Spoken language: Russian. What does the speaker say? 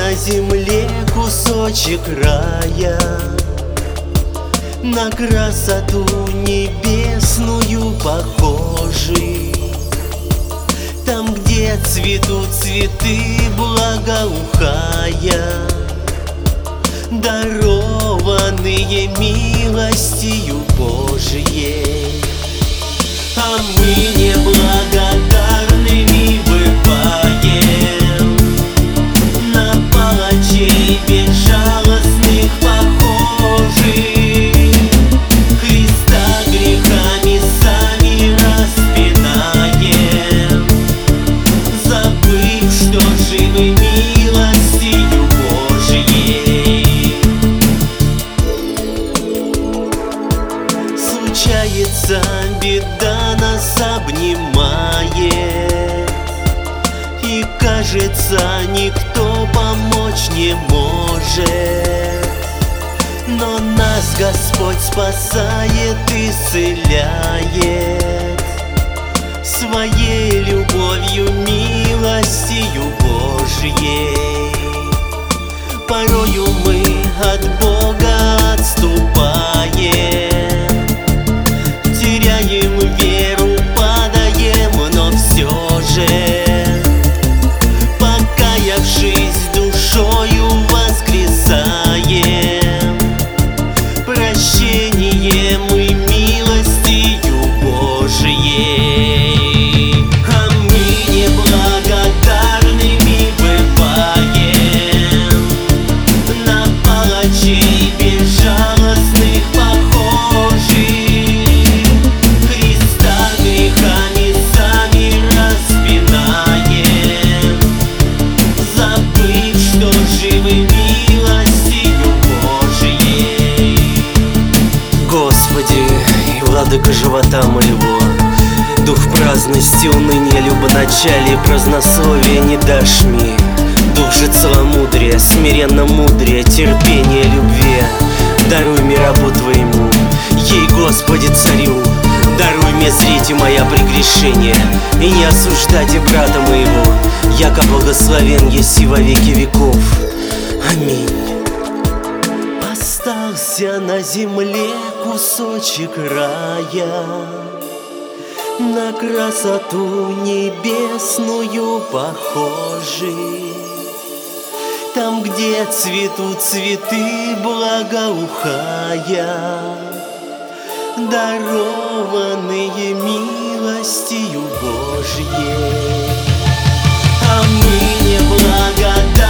на земле кусочек рая, на красоту небесную похожий. Там, где цветут цветы, благоухая, дарованные милостью Божией. А мы неблагодарными бываем, на палачей безжалостных похожих. Христа грехами сами распинаем, забыв, что живы милостью Божией. Случается, беда нас обнимает, и кажется, никто помочь не может. Но нас Господь спасает, исцеляет своей любовью, милостью Божьей. Порою мы от Бога отступаем, теряем веру, падаем, но все же, покаявшись душою, воскресаем прощением и милостью Божией. А мы неблагодарными бываем, на палачей безжалостных похожих. Христа грехами сами распинаем, забыв, что живы милостью Божией. Господи и Владыка живота моего, дух праздности, уныния, любоначалия, празднословия не дашь мне. Дух же целомудрия, смиренно мудрия, терпения, любви, даруй мне рабу Твоему. Ей, Господи, Царю, даруй мне зрите моя прегрешения, и не осуждайте брата моего, яко благословен еси во веки веков. Аминь. Остался на земле кусочек рая, на красоту небесную похожий. Там, где цветут цветы, благоухая, дарованные милостью Божьей. А мы неблагодарны